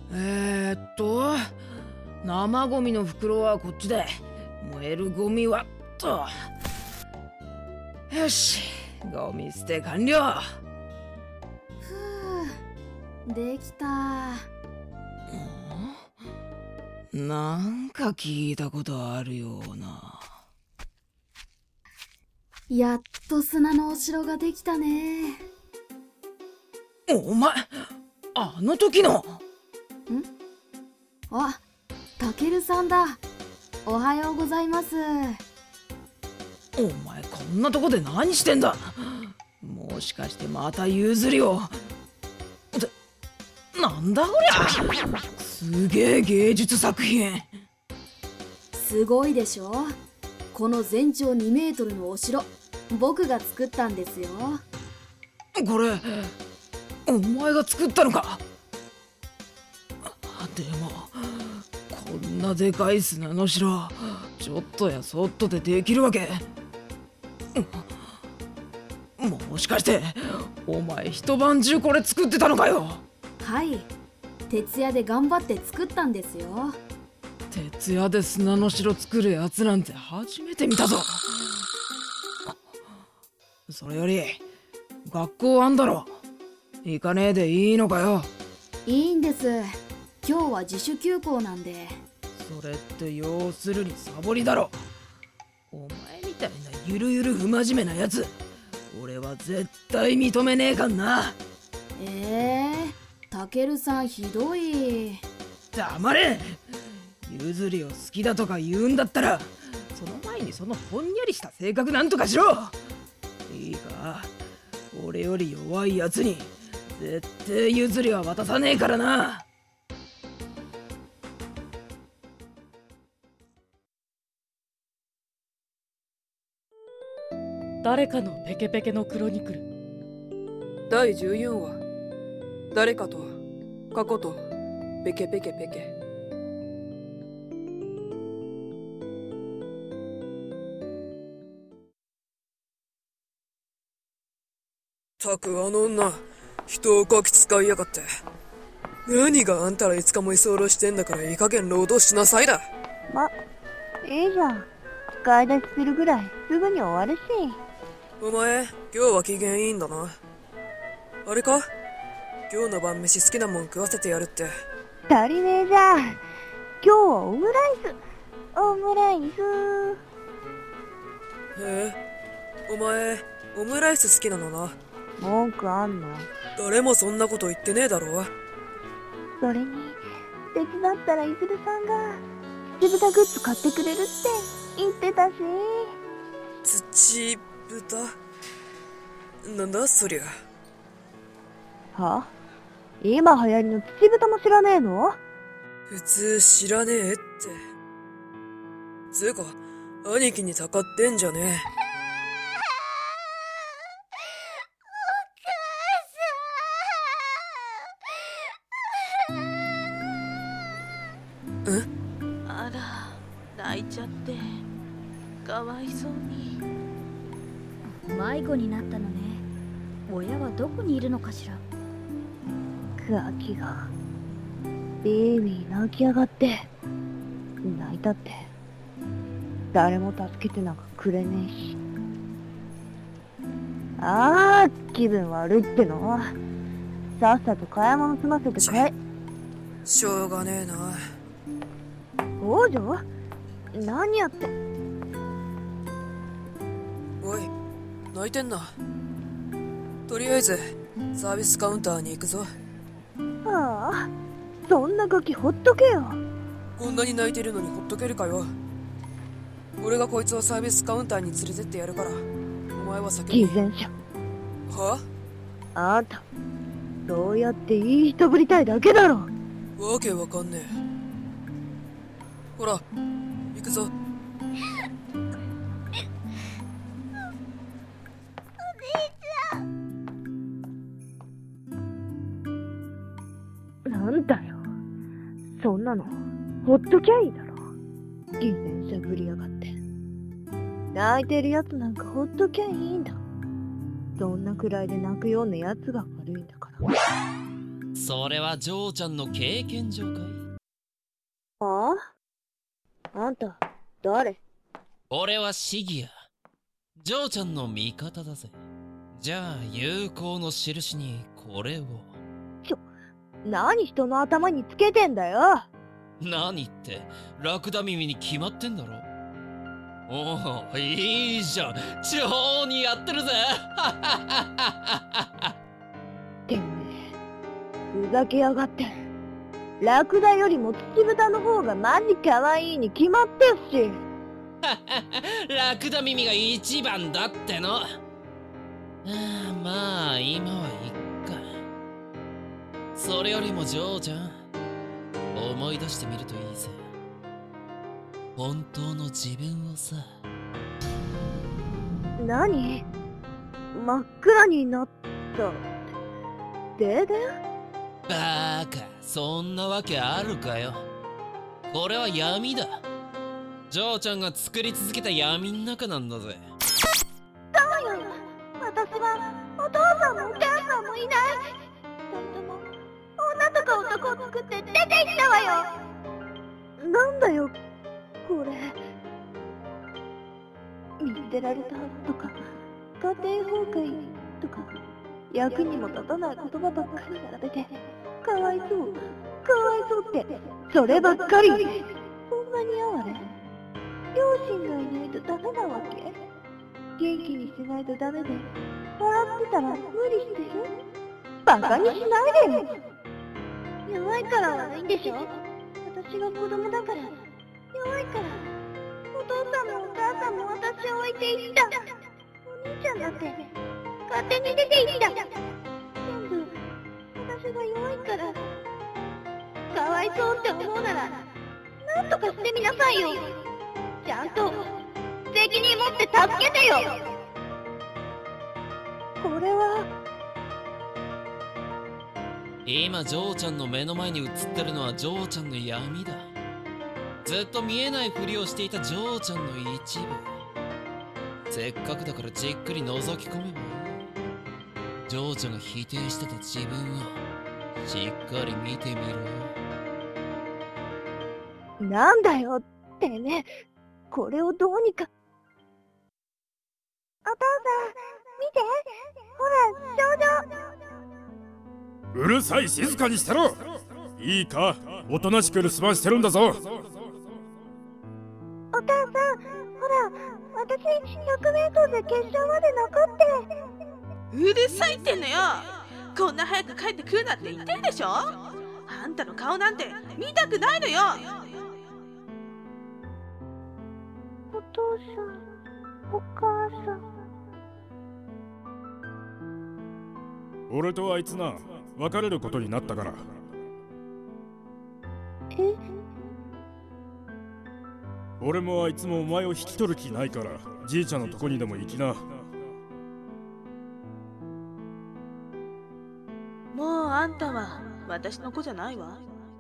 生ゴミの袋はこっちで、燃えるゴミはと。よし、ゴミ捨て完了。 できた。 なんか聞いたことあるような。 やっと砂のお城ができたね。 お前、あの時の。 あ、たけるさんだ。おはようございます。 お前こんなとこで何してんだ。もしかしてまた譲りを。なんだこりゃ。すげえ芸術作品。 すごいでしょ。この全長2メートルのお城、僕が作ったんですよ。 これお前が作ったのか。でもこんなでかい砂の城、ちょっとやそっとでできるわけ。もしかしてお前一晩中これ作ってたのかよ。 はい、徹夜で頑張って作ったんですよ。 徹夜で砂の城作るやつなんて初めて見たぞ。それより学校あんだろ。行かねえでいいのかよ。 いいんです。今日は自主休校なんで。 それって要するにサボりだろ。お前みたいなゆるゆる不真面目なやつ、俺は絶対認めねえかんな。 たけるさんひどい。 黙れ。ゆずりを好きだとか言うんだったら、その前にそのほんやりした性格なんとかしろ。いいか、俺より弱いやつに絶対ゆずりは渡さねえからな。 誰かのペケペケのクロニクル第14話。誰かと過去とペケペケペケ。たくあの女、人をこき使いやがって。何があんたらいつかも居候してんだから、いい加減労働しなさいだ。 いいじゃん。使い出しするぐらいすぐに終わるし。 お前、今日は機嫌いいんだな。あれか、今日の晩飯好きなもん食わせてやるって。 足りねえじゃん。今日はオムライス。オムライス。 へえ、お前オムライス好きなのな。 文句あんの？ 誰もそんなこと言ってねえだろ。 それに手伝ったらいずるさんが土豚グッズ買ってくれるって言ってたし。 土豚なんだそりゃ。 は？今流行りの土豚も知らねえの？ 普通知らねえって。つうか兄貴にたかってんじゃねえ。 あら、泣いちゃってかわいそうに。 迷子になったのね。親はどこにいるのかしら。 ガキがベイビー泣きやがって。泣いたって誰も助けてなんかくれねえし。気分悪いっての。さっさと買い物済ませてしょうがねえな。 王女？何やって。 おい、泣いてんな。とりあえずサービスカウンターに行くぞ。 そんなガキほっとけよ。 こんなに泣いてるのにほっとけるかよ。俺がこいつをサービスカウンターに連れてってやるから、お前は先に。 偽善者。 は？ あんたそうやっていい人ぶりたいだけだろ。 わけわかんねえ。ほら行くぞ。 なんだよ、そんなのほっときゃいいだろ。偽善者ぶりやがって。泣いてるやつなんかほっときゃいいんだ。そんなくらいで泣くようなやつが悪いんだから。 それはジョーちゃんの経験上かい？ ああんた、誰？ 俺はシギア。ジョーちゃんの味方だぜ。じゃあ、友好の印にこれを。 何人の頭につけてんだよ。 何って、ラクダ耳に決まってんだろ。おお、いいじゃん。超にやってるぜ。 てめえ、ふざけやがって。ラクダよりもツチブタの方がマジ可愛いに決まってっし。 ラクダ耳が一番だっての。まあ今はいっか。それよりもジョーちゃん、思い出してみるといいぜ。本当の自分をさ。 何？真っ暗になった停電？ バーカ、そんなわけあるかよ。これは闇だ。ジョーちゃんが作り続けた闇ん中なんだぜ。 そうよ。私はお父さんもお母さんもいない。二人とも女とか男を作って出て行ったわよ。なんだよこれ。見捨てられたとか家庭崩壊とか役にも立たない言葉ばっかり並べて、かわいそうかわいそうってそればっかり。そんなに哀れ？両親がいないとダメなわけ？元気にしないとダメで、笑ってたら無理してる？バカにしないでよ。弱いから悪いんでしょ？私が子供だから弱いから。お父さんもお母さんも私を置いていった。お兄ちゃんだって勝手に出て行った。全部私が弱いから。かわいそうって思うならなんとかしてみなさいよ。ちゃんと責任持って助けてよ。これは今ジョーちゃんの目の前に映ってるのはジョーちゃんの闇だ。ずっと見えないふりをしていたジョーちゃんの一部。せっかくだからじっくり覗き込めばいい。ジョーちゃんが否定してた自分をしっかり見てみろよ。 なんだよてめえ、これをどうにか。お父さん見て、ほら少女。 うるさい、静かにしてろ。いいか、おとなしく留守番してるんだぞ。 お母さん、ほら、私100メートルで決勝まで残って。 うるさいってんのよ。こんな早く帰ってくるなって言ってるでしょ。あんたの顔なんて見たくないのよ。 お父さん、お母さん。 俺とあいつな、別れることになったから。 え？ 俺もあいつもお前を引き取る気ないから、じいちゃんのとこにでも行きな。 もうあんたは私の子じゃないわ。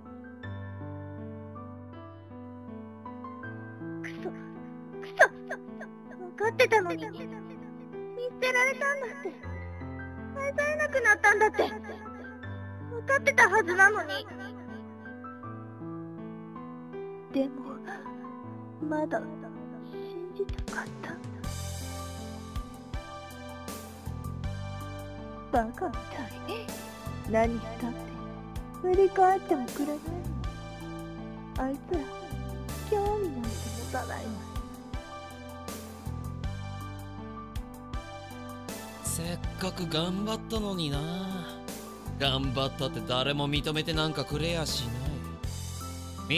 分かってたのに見捨てられたんだって。愛されなくなったんだって分かってたはずなのに。でもまだ信じたかったんだ。バカみたい。何したって振り返ってもくれない。あいつら興味なんて持たないわ。 せっかく頑張ったのにな。頑張ったって誰も認めてなんかくれやしない。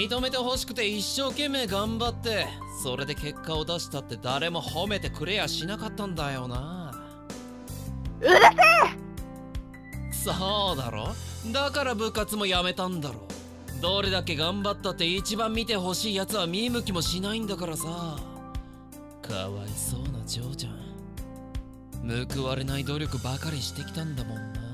認めてほしくて一生懸命頑張って、それで結果を出したって誰も褒めてくれやしなかったんだよな。 うるせえ！ そうだろ。だから部活もやめたんだろ。どれだけ頑張ったって一番見てほしいやつは見向きもしないんだからさ。かわいそうなジョーちゃん。報われない努力ばかりしてきたんだもんな。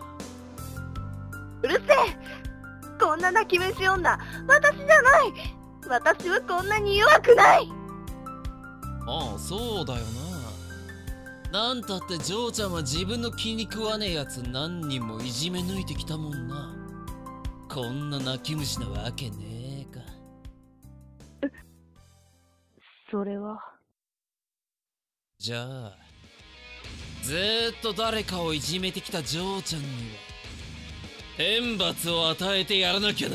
うるせえ！こんな泣き虫女、私じゃない。私はこんなに弱くない。 ああ、そうだよな。なんたってジョーちゃんは自分の気に食わねえやつ何人もいじめ抜いてきたもんな。 こんな泣き虫なわけねえか。 それは。 じゃあずーっと誰かをいじめてきたジョーちゃんには天罰を与えてやらなきゃな。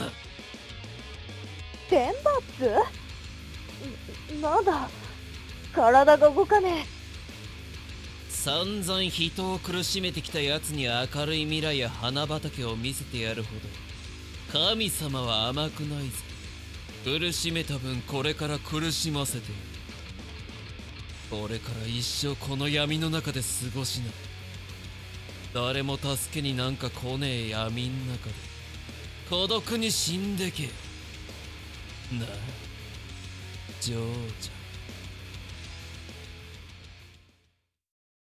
天罰？なんだ、体が動かね散々人を苦しめてきたやつに明るい未来や花畑を見せてやるほど神様は甘くないぜ。苦しめた分これから苦しませてやる。これから一生この闇の中で過ごしな。誰も助けになんか来ねえ闇ん中で孤独に死んでけよなあジョーちゃん。